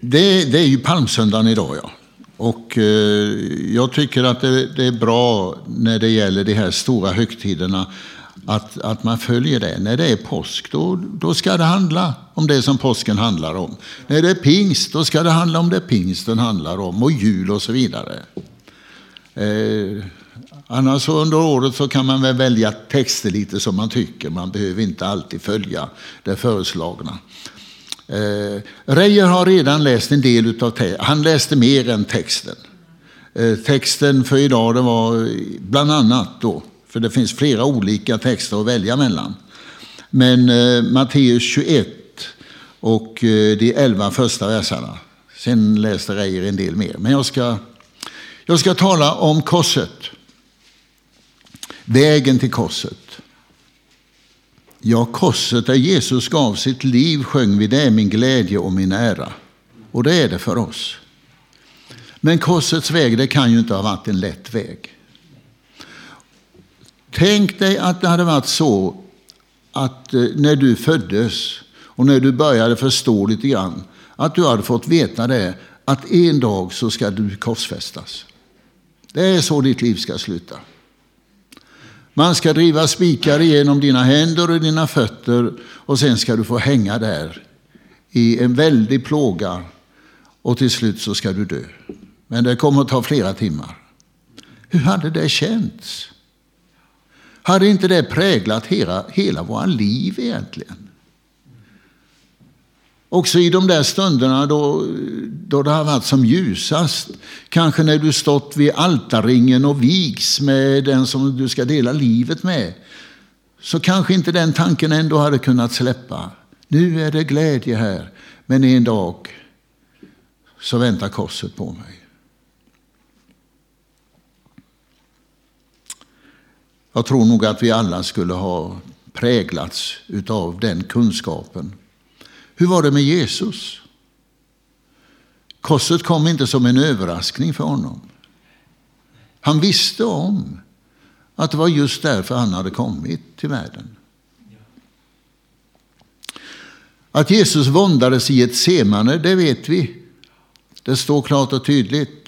Det är ju palmsöndagen idag, ja. Och jag tycker att det är bra när det gäller de här stora högtiderna att man följer det. När det är påsk, då ska det handla om det som påsken handlar om. När det är pingst, då ska det handla om det pingsten handlar om, och jul och så vidare. Annars under året så kan man väl välja texter lite som man tycker. Man behöver inte alltid följa det föreslagna. Reijer har redan läst en del utav texten. Han läste mer än texten. Texten för idag, det var bland annat då, för det finns flera olika texter att välja mellan. Men Matteus 21 och de 11 första verserna. Sen läste Reijer en del mer. Men jag ska tala om korset. Vägen till korset. Ja, korset där Jesus gav sitt liv, sjöng vi, det är min glädje och min ära. Och det är det för oss. Men korsets väg, det kan ju inte ha varit en lätt väg. Tänk dig att det hade varit så att när du föddes och när du började förstå lite grann, att du hade fått veta det, att en dag så ska du korsfästas. Det är så ditt liv ska sluta. Man ska driva spikar igenom dina händer och dina fötter, och sen ska du få hänga där i en väldig plåga, och till slut så ska du dö. Men det kommer att ta flera timmar. Hur hade det känts? Hade inte det präglat hela våra liv egentligen? Också i de där stunderna då det har varit som ljusast, kanske när du stått vid altarringen och vigs med den som du ska dela livet med, så kanske inte den tanken ändå hade kunnat släppa. Nu är det glädje här, men en dag så väntar korset på mig. Jag tror nog att vi alla skulle ha präglats utav den kunskapen. Hur var det med Jesus? Korset kom inte som en överraskning för honom. Han visste om att det var just därför han hade kommit till världen. Att Jesus våndades i ett semane, det vet vi. Det står klart och tydligt.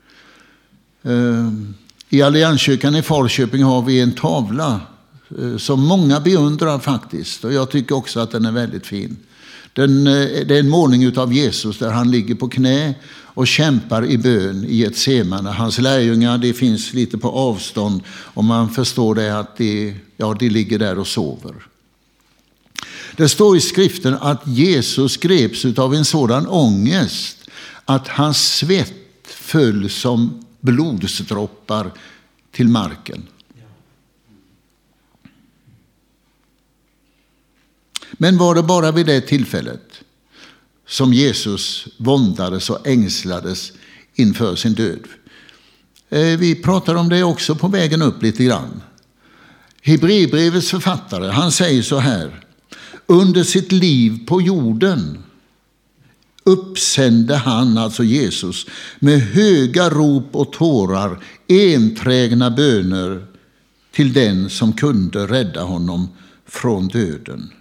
I Allianskyrkan i Falköping har vi en tavla som många beundrar faktiskt. Och jag tycker också att den är väldigt fin. Det är en målning av Jesus där han ligger på knä och kämpar i bön i ett semane. Hans lärjungar, det finns lite på avstånd, och man förstår det att de ligger där och sover. Det står i skriften att Jesus greps av en sådan ångest att hans svett föll som blodsdroppar till marken. Men var det bara vid det tillfället som Jesus våndades och ängslades inför sin död? Vi pratar om det också på vägen upp lite grann. Hebreerbrevets författare, han säger så här: under sitt liv på jorden uppsände han, alltså Jesus, med höga rop och tårar enträgna böner till den som kunde rädda honom från döden.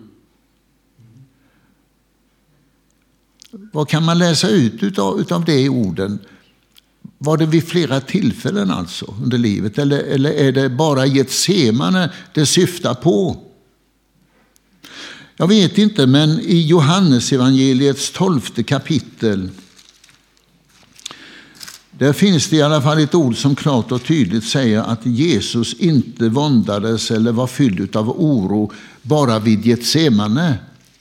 Vad kan man läsa ut utav det i orden? Var det vid flera tillfällen alltså under livet? Eller är det bara i ett semane det syftar på? Jag vet inte, men i Johannes evangeliets 12:e kapitel, där finns det i alla fall ett ord som klart och tydligt säger att Jesus inte våndades eller var fylld av oro bara vid Getsemane.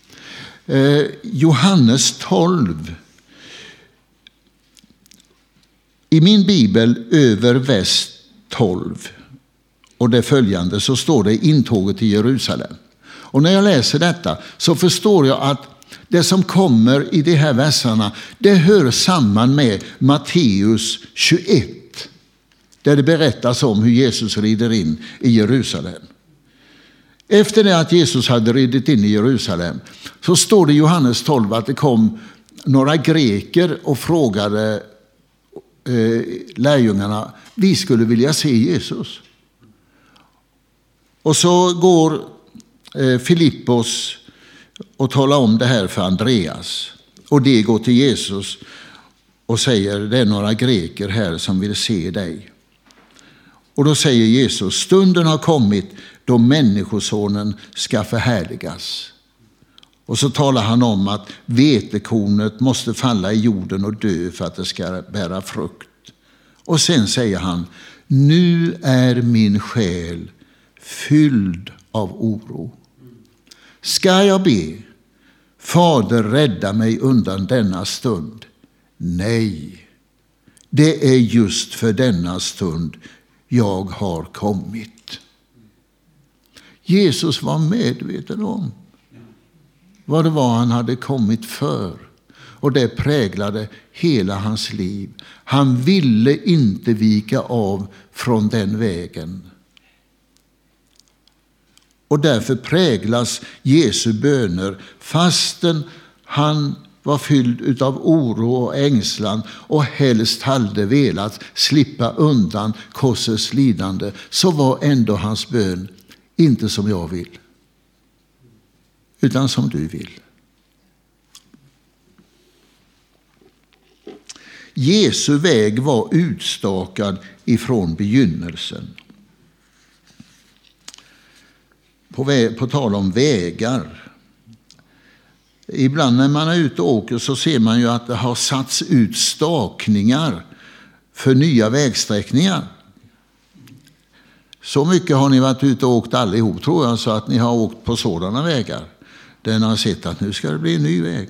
Johannes 12. I min bibel över vers 12 och det följande så står det intåget till Jerusalem. Och när jag läser detta så förstår jag att det som kommer i de här verserna, det hör samman med Matteus 21. Där det berättas om hur Jesus rider in i Jerusalem. Efter det att Jesus hade ridit in i Jerusalem så står det i Johannes 12 att det kom några greker och frågade lärjungarna: vi skulle vilja se Jesus. Och så går Filippos och talar om det här för Andreas. Och de går till Jesus och säger, det är några greker här som vill se dig. Och då säger Jesus, stunden har kommit då människosonen ska förhärligas. Och så talar han om att vetekornet måste falla i jorden och dö för att det ska bära frukt. Och sen säger han, nu är min själ fylld av oro. Ska jag be, Fader, rädda mig undan denna stund? Nej, det är just för denna stund jag har kommit. Jesus var medveten om vad det var han hade kommit för. Och det präglade hela hans liv. Han ville inte vika av från den vägen. Och därför präglas Jesu böner fastän han var fylld av oro och ängslan och helst hade velat slippa undan korsets lidande, så var ändå hans bön inte som jag vill, utan som du vill. Jesu väg var utstakad ifrån begynnelsen. På tal om vägar. Ibland när man är ute och åker så ser man ju att det har satts ut stakningar för nya vägsträckningar. Så mycket har ni varit ute och åkt allihop, tror jag, så att ni har åkt på sådana vägar. Där ni har sett att nu ska det bli en ny väg.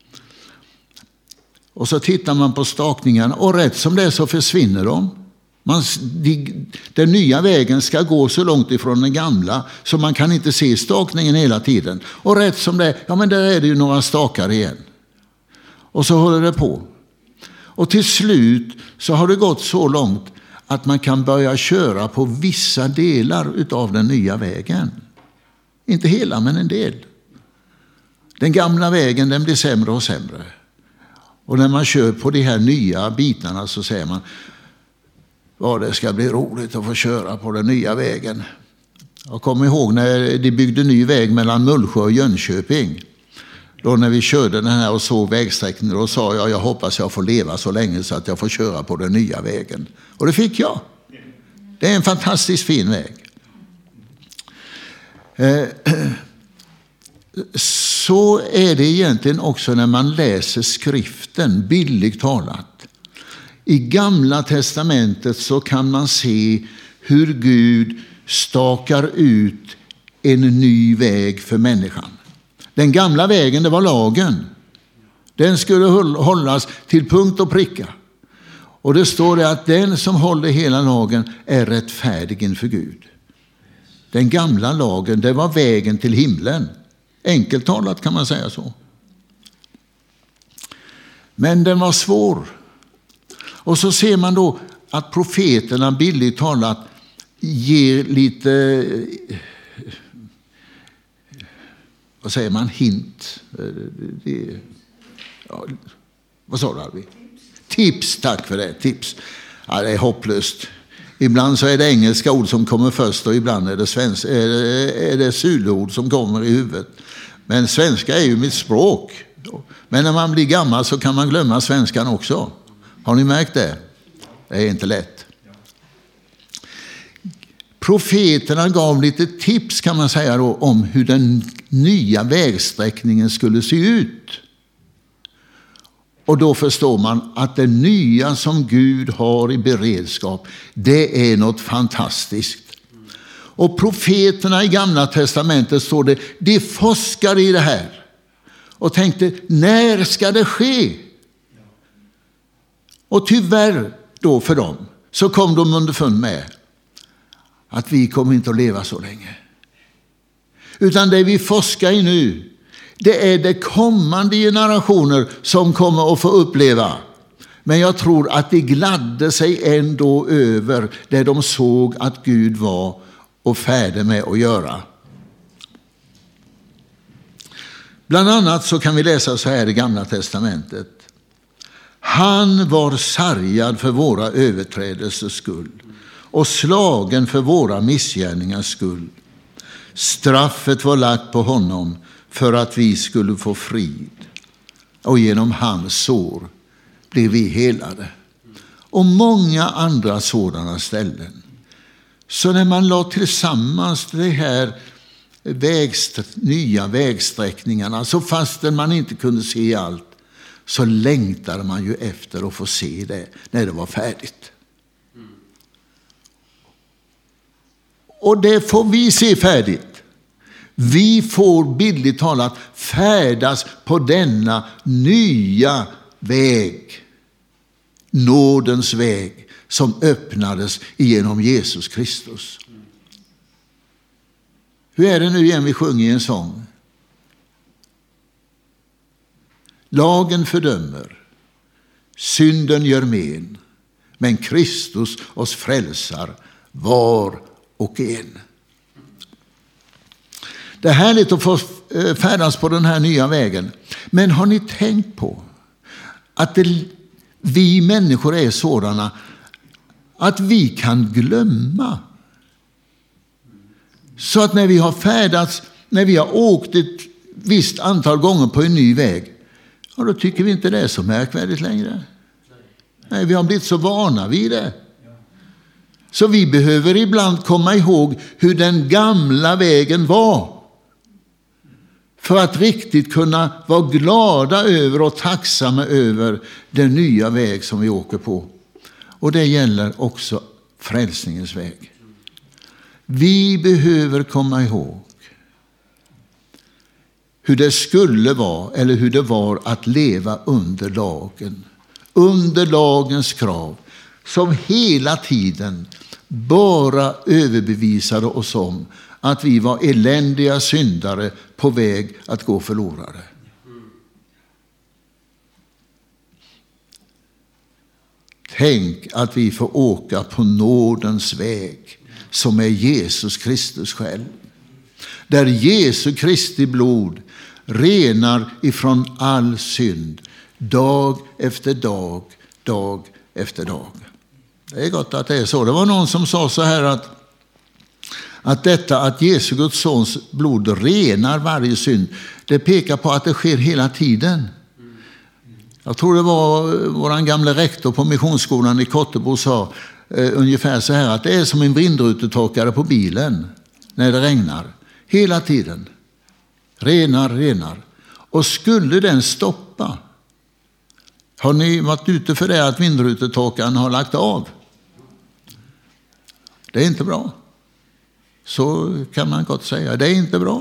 Och så tittar man på stakningarna och rätt som det är så försvinner de. Den nya vägen ska gå så långt ifrån den gamla så man kan inte se stakningen hela tiden. Och rätt som det är, ja men där är det ju några stakar igen. Och så håller det på. Och till slut så har det gått så långt att man kan börja köra på vissa delar av den nya vägen. Inte hela, men en del. Den gamla vägen, den blir sämre och sämre. Och när man kör på de här nya bitarna så säger man, ja, det ska bli roligt att få köra på den nya vägen. Jag kommer ihåg när de byggde ny väg mellan Mullsjö och Jönköping. Då när vi körde den här och såg vägsträckningen, då sa jag hoppas jag får leva så länge så att jag får köra på den nya vägen. Och det fick jag. Det är en fantastiskt fin väg. Så är det egentligen också när man läser skriften, bildligt talat. I Gamla testamentet så kan man se hur Gud stakar ut en ny väg för människan. Den gamla vägen, det var lagen. Den skulle hållas till punkt och pricka. Och det står det att den som håller hela lagen är rättfärdig inför Gud. Den gamla lagen, det var vägen till himlen. Enkelt talat kan man säga så. Men den var svår. Och så ser man då att profeterna bildligt talat ger lite, vad säger man, hint. Vad sa du, Arvid? Tips, tack för det, tips. Ja, det är hopplöst. Ibland så är det engelska ord som kommer först och ibland är det zuluord som kommer i huvudet. Men svenska är ju mitt språk. Men när man blir gammal så kan man glömma svenskan också. Har ni märkt det? Det är inte lätt. Profeterna gav lite tips kan man säga då, om hur den nya vägsträckningen skulle se ut. Och då förstår man att det nya som Gud har i beredskap, det är något fantastiskt. Och profeterna i Gamla testamentet står det, de forskar i det här. Och tänkte, när ska det ske? Och tyvärr då för dem så kom de underfund med att vi kommer inte att leva så länge. Utan det vi forskar i nu, det är det kommande generationer som kommer att få uppleva. Men jag tror att de gladde sig ändå över det de såg att Gud var och färdig med att göra. Bland annat så kan vi läsa så här i Gamla testamentet. Han var sargad för våra överträdelsers skull och slagen för våra missgärningars skull. Straffet var lagt på honom för att vi skulle få frid. och genom hans sår blir vi helade. Och många andra sådana ställen. Så när man la tillsammans det här nya vägsträckningarna, så fastän man inte kunde se allt, så längtade man ju efter att få se det när det var färdigt. Och det får vi se färdigt. Vi får bildligt talat färdas på denna nya väg. Nådens väg som öppnades genom Jesus Kristus. Hur är det nu igen vi sjunger i en sång? Lagen fördömer, synden gör men, men Kristus oss frälsar var och en. Det är härligt att få färdas på den här nya vägen. Men har ni tänkt på att vi människor är sådana att vi kan glömma? Så att när vi har färdats, när vi har åkt ett visst antal gånger på en ny väg, ja, då tycker vi inte det är så märkvärdigt längre. Nej, vi har blivit så vana vid det. Så vi behöver ibland komma ihåg hur den gamla vägen var. För att riktigt kunna vara glada över och tacksamma över den nya väg som vi åker på. Och det gäller också frälsningens väg. Vi behöver komma ihåg hur det skulle vara, eller hur det var att leva under lagen. Under lagens krav, som hela tiden bara överbevisade oss om att vi var eländiga syndare på väg att gå förlorade. Tänk att vi får åka på nådens väg som är Jesus Kristus själv. Där Jesu Kristi blod renar ifrån all synd dag efter dag, dag efter dag. Det är gott att det är så. Det var någon som sa så här att detta att Jesu Guds sons blod renar varje synd, det pekar på att det sker hela tiden. Jag tror det var våran gamla rektor på missionsskolan i Kottebo sa ungefär så här, att det är som en vindrutetorkare på bilen när det regnar. Hela tiden. Renar. Och skulle den stoppa, har ni varit ute för det att vindrutetorkaren har lagt av? Det är inte bra. Så kan man gott säga. Det är inte bra.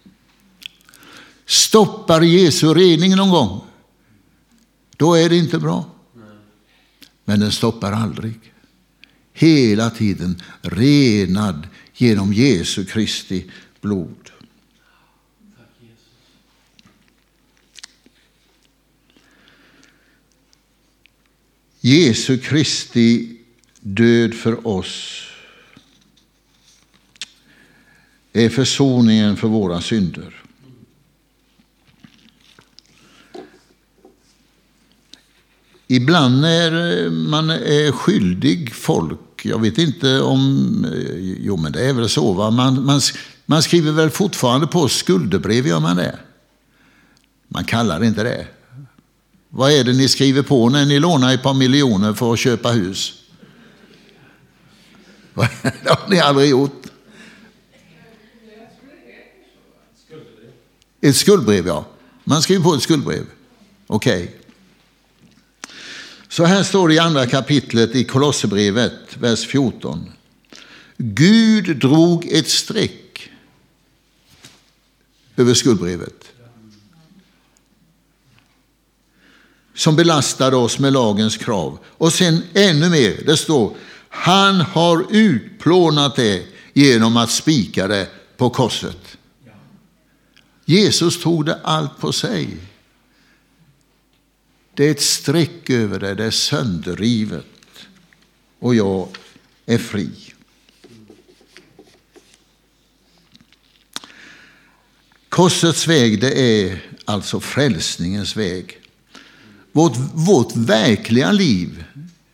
Stoppar Jesu rening någon gång, då är det inte bra. Men den stoppar aldrig. Hela tiden renad genom Jesu Kristi blod. Jesu Kristi död för oss är försoningen för våra synder. Ibland när man är skyldig folk, jag vet inte om, jo men det är väl så va, man skriver väl fortfarande på skuldebrev, gör man det? Man kallar det inte det. Vad är det ni skriver på när ni lånar ett par miljoner för att köpa hus? Det har ni aldrig gjort. Ett skuldbrev, ja. Man skriver på ett skuldbrev. Okej. Så här står det i andra kapitlet i Kolosserbrevet, vers 14. Gud drog ett streck över skuldbrevet som belastade oss med lagens krav. Och sen ännu mer, det står, han har utplånat det genom att spika det på korset. Jesus tog det allt på sig. Det är ett streck över det, det är sönderrivet. Och jag är fri. Korsets väg, det är alltså frälsningens väg. Vårt verkliga liv,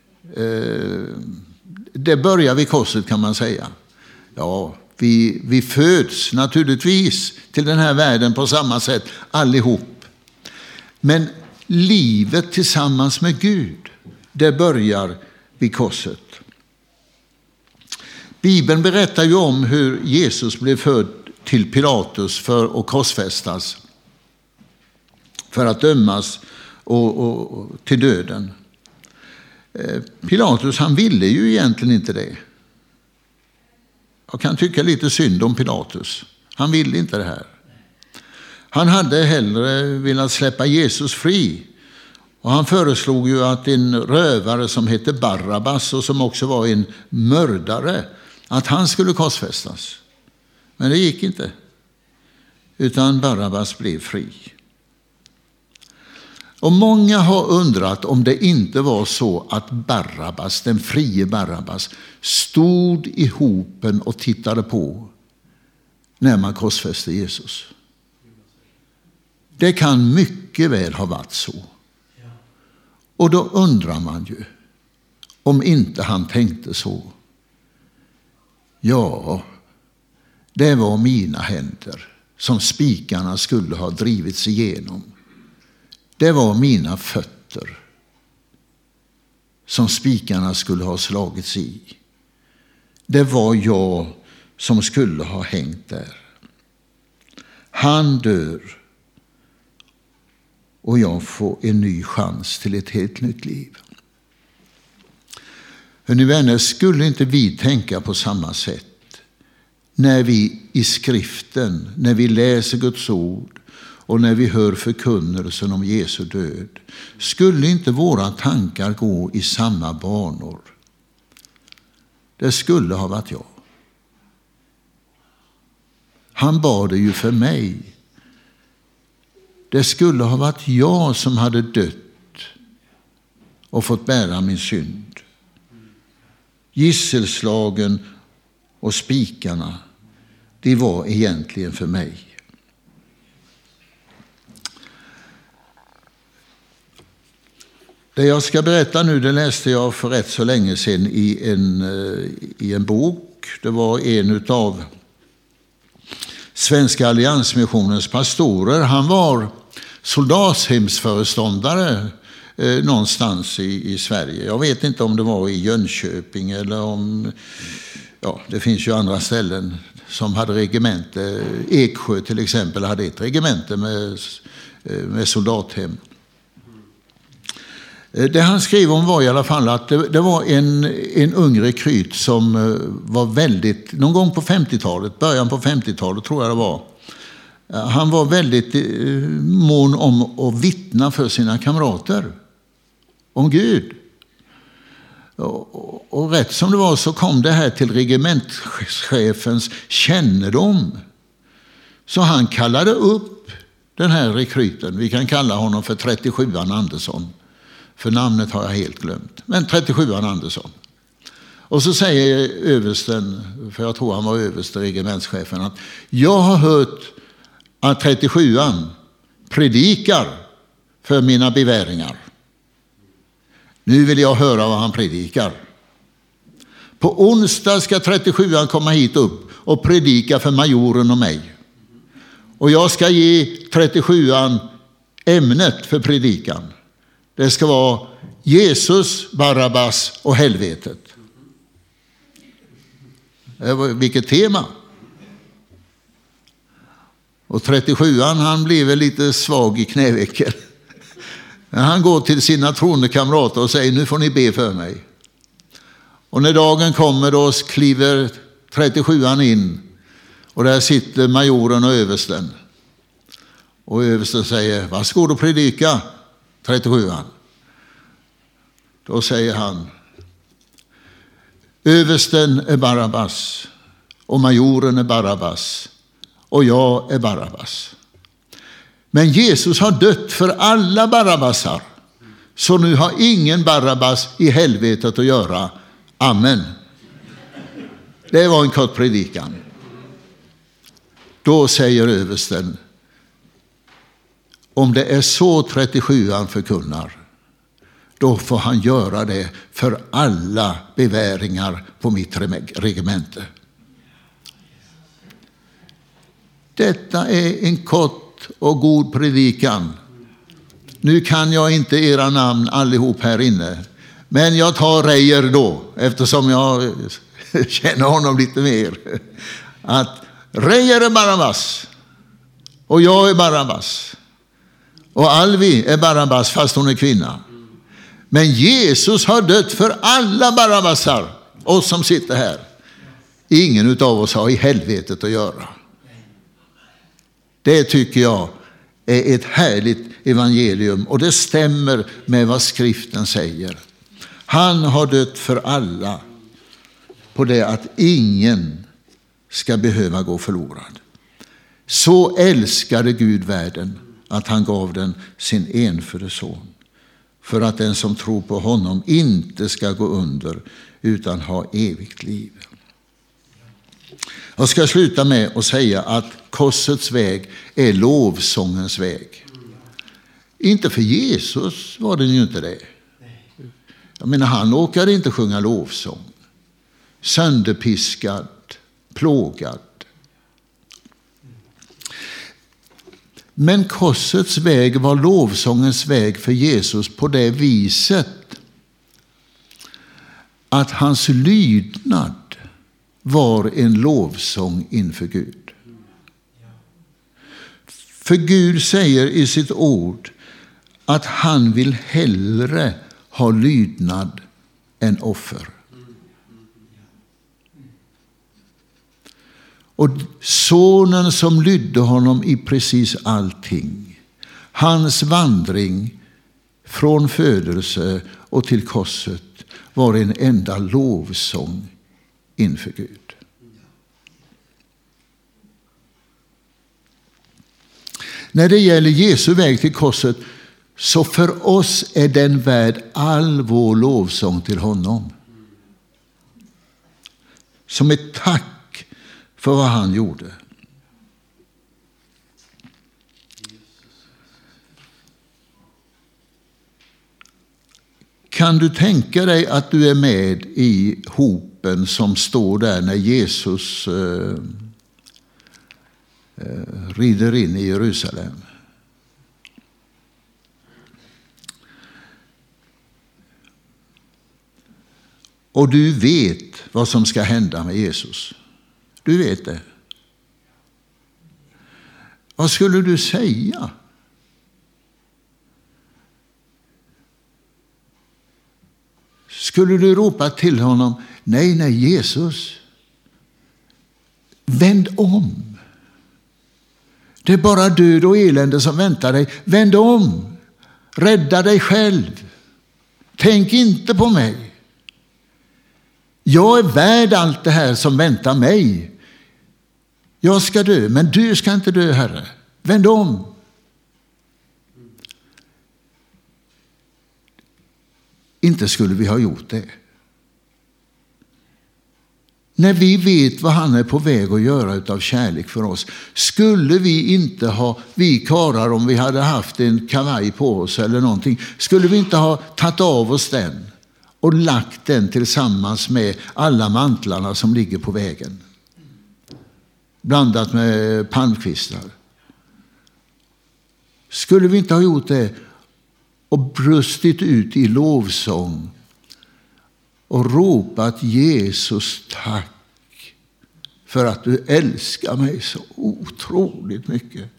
det börjar vid korset kan man säga. Ja, vi föds naturligtvis till den här världen på samma sätt allihop. Men livet tillsammans med Gud, det börjar vid korset. Bibeln berättar ju om hur Jesus blev född till Pilatus för att korsfästas, för att dömas och till döden. Pilatus, han ville ju egentligen inte det. Jag kan tycka lite synd om Pilatus. Han ville inte det här. Han hade hellre velat släppa Jesus fri. Och han föreslog ju att en rövare som hette Barabbas och som också var en mördare, att han skulle korsfästas. Men det gick inte. Utan Barabbas blev fri. Och många har undrat om det inte var så att Barabbas, den frie Barabbas, stod i hopen och tittade på när man korsfäste Jesus. Det kan mycket väl ha varit så. Och då undrar man ju om inte han tänkte så. Ja, det var mina händer som spikarna skulle ha drivits igenom. Det var mina fötter som spikarna skulle ha slagits i. Det var jag som skulle ha hängt där. Han dör och jag får en ny chans till ett helt nytt liv. Hörrni vänner, skulle inte vi tänka på samma sätt när vi i skriften, när vi läser Guds ord och när vi hör förkunnelsen om Jesu död? Skulle inte våra tankar gå i samma banor? Det skulle ha varit jag. Han bad det ju för mig. Det skulle ha varit jag som hade dött och fått bära min synd. Gisselslagen och spikarna, det var egentligen för mig. Det jag ska berätta nu, det läste jag för rätt så länge sedan i en bok. Det var en av Svenska Alliansmissionens pastorer. Han var soldathemsföreståndare någonstans i Sverige. Jag vet inte om det var i Jönköping eller om... Ja, det finns ju andra ställen som hade regemente. Eksjö till exempel hade ett regemente med soldathem. Det han skrev om var i alla fall att det var en ung rekryt som var väldigt, någon gång på 50-talet, början på 50-talet tror jag det var. Han var väldigt mån om att vittna för sina kamrater om Gud. Och rätt som det var så kom det här till regementschefens kännedom. Så han kallade upp den här rekryten. Vi kan kalla honom för 37an Andersson. För namnet har jag helt glömt. Men 37an Andersson. Och så säger översten, för jag tror han var överste regementschefen, att jag har hört att 37an predikar för mina beväringar. Nu vill jag höra vad han predikar. På onsdag ska 37an komma hit upp och predika för majoren och mig. Och jag ska ge 37an ämnet för predikan. Det ska vara Jesus, Barabbas och helvetet. Vilket tema. Och 37an han blev lite svag i knävecken. Men han går till sina troende kamrater och säger: nu får ni be för mig. Och när dagen kommer då kliver 37an in. Och där sitter majoren och översten. Och översten säger: varsågod och predika 37an. Då säger han: översten är Barabbas och majoren är Barabbas och jag är Barabbas. Men Jesus har dött för alla Barabbasar. Så nu har ingen Barabbas i helvetet att göra. Amen. Det var en kort predikan. Då säger översten: om det är så 37an förkunnar, då får han göra det för alla beväringar på mitt regemente. Detta är en kort och god predikan. Nu kan jag inte era namn allihop här inne. Men jag tar Reijer då, eftersom jag känner honom lite mer. Att Reijer är Barabbas. Och jag är Barabbas. Och Alvi är Barabbas fast hon är kvinna. Men Jesus har dött för alla Barabbasar. Oss som sitter här. Ingen av oss har i helvetet att göra. Det tycker jag är ett härligt evangelium. Och det stämmer med vad skriften säger. Han har dött för alla. På det att ingen ska behöva gå förlorad. Så älskade Gud världen att han gav den sin enfödde son. För att den som tror på honom inte ska gå under utan ha evigt liv. Jag ska sluta med att säga att korsets väg är lovsångens väg. Inte för Jesus var det ju inte det. Jag menar, han åkade inte sjunga lovsång. Sönderpiskad, plågad. Men korsets väg var lovsångens väg för Jesus på det viset att hans lydnad var en lovsång inför Gud. För Gud säger i sitt ord att han vill hellre ha lydnad än offer. Och sonen som lydde honom i precis allting. Hans vandring från födelse och till korset var en enda lovsång inför Gud. När det gäller Jesu väg till korset, så för oss är den värd all vår lovsång till honom. Som ett tack för vad han gjorde. Kan du tänka dig att du är med i hopen som står där när Jesus rider in i Jerusalem? Och du vet vad som ska hända med Jesus. Du vet det. Vad skulle du säga? Skulle du ropa till honom: nej Jesus, vänd om. Det är bara död och elände som väntar dig. Vänd om. Rädda dig själv. Tänk inte på mig. Jag är värd allt det här som väntar mig. Jag ska dö, men du ska inte dö, Herre. Vänd om. Inte skulle vi ha gjort det. När vi vet vad han är på väg att göra utav kärlek för oss, skulle vi inte ha, vi karlar, om vi hade haft en kavaj på oss eller någonting, skulle vi inte ha tagit av oss den och lagt den tillsammans med alla mantlarna som ligger på vägen. Blandat med palmkvistar. Skulle vi inte ha gjort det och brustit ut i lovsång och ropat: Jesus, tack för att du älskar mig så otroligt mycket.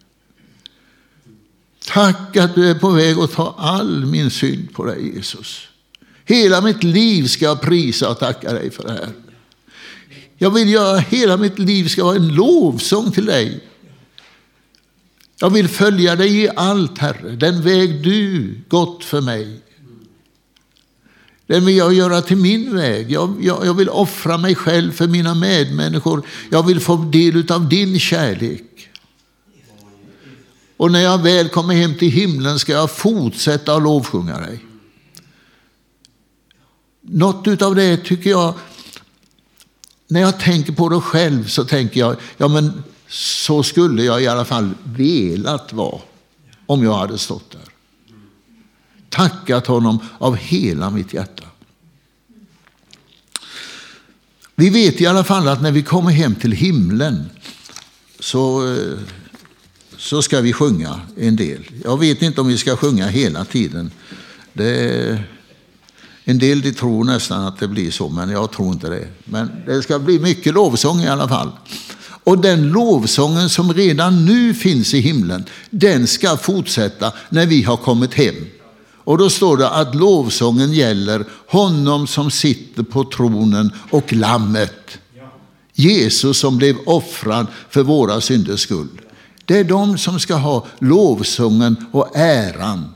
Tack att du är på väg att ta all min synd på dig, Jesus. Hela mitt liv ska jag prisa och tacka dig för det här. Jag vill göra hela mitt liv ska vara en lovsång till dig. Jag vill följa dig i allt, Herre. Den väg du gått för mig. Den vill jag göra till min väg. Jag vill offra mig själv för mina medmänniskor. Jag vill få del av din kärlek. Och när jag väl kommer hem till himlen ska jag fortsätta att lovsjunga dig. Något utav det tycker jag, när jag tänker på det själv så tänker jag, ja men så skulle jag i alla fall velat vara om jag hade stått där. Tackat honom av hela mitt hjärta. Vi vet i alla fall att när vi kommer hem till himlen så så ska vi sjunga en del. Jag vet inte om vi ska sjunga hela tiden. En del de tror nästan att det blir så, men jag tror inte det. Men det ska bli mycket lovsång i alla fall. Och den lovsången som redan nu finns i himlen, den ska fortsätta när vi har kommit hem. Och då står det att lovsången gäller honom som sitter på tronen och lammet. Jesus som blev offrad för våra synders skull. Det är de som ska ha lovsången och äran.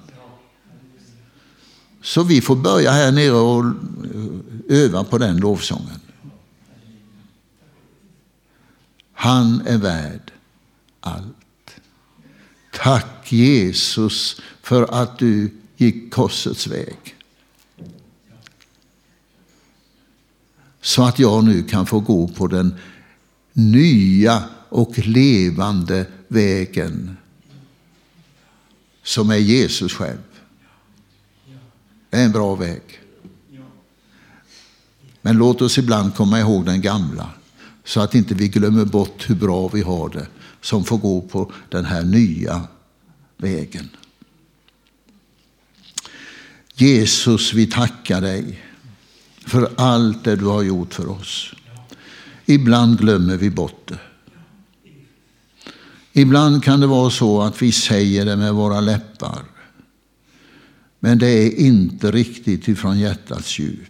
Så vi får börja här nere och öva på den lovsången. Han är värd allt. Tack Jesus för att du gick korsets väg. Så att jag nu kan få gå på den nya och levande vägen som är Jesus själv. Det är en bra väg. Men låt oss ibland komma ihåg den gamla, så att inte vi glömmer bort hur bra vi har det som får gå på den här nya vägen. Jesus, vi tackar dig för allt det du har gjort för oss. Ibland glömmer vi bort det. Ibland kan det vara så att vi säger det med våra läppar, men det är inte riktigt ifrån hjärtats djup.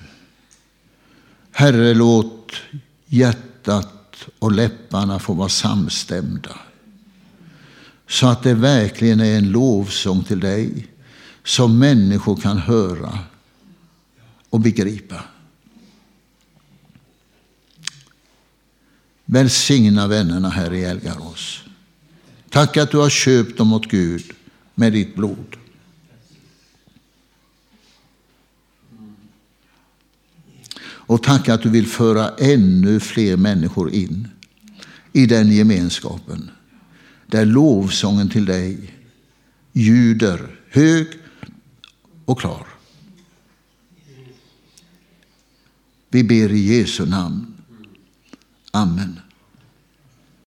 Herre, låt hjärtat och läpparna få vara samstämda, så att det verkligen är en lovsång till dig som människor kan höra och begripa. Välsigna vännerna här i Elgarås. Tack att du har köpt dem åt Gud med ditt blod. Och tack att du vill föra ännu fler människor in i den gemenskapen där lovsången till dig ljuder hög och klar. Vi ber i Jesu namn. Amen.